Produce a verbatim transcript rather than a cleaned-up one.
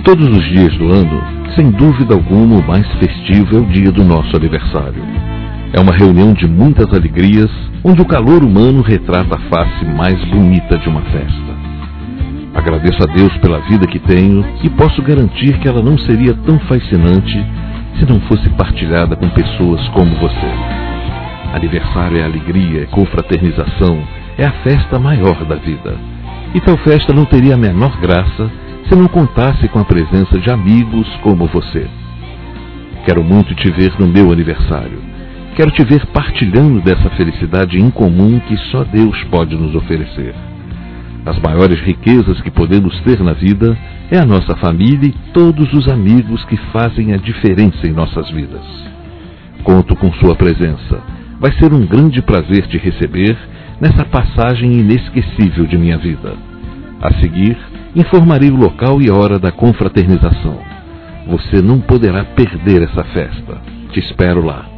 todos os dias do ano, sem dúvida alguma, o mais festivo é o dia do nosso aniversário. É uma reunião de muitas alegrias, onde o calor humano retrata a face mais bonita de uma festa. Agradeço a Deus pela vida que tenho e posso garantir que ela não seria tão fascinante se não fosse partilhada com pessoas como você. Aniversário é alegria, é confraternização, é a festa maior da vida. E tal festa não teria a menor graça se não contasse com a presença de amigos como você. Quero muito te ver no meu aniversário. Quero te ver partilhando dessa felicidade incomum que só Deus pode nos oferecer. As maiores riquezas que podemos ter na vida é a nossa família e todos os amigos que fazem a diferença em nossas vidas. Conto com sua presença. Vai ser um grande prazer te receber nessa passagem inesquecível de minha vida. A seguir, informarei o local e hora da confraternização. Você não poderá perder essa festa. Te espero lá.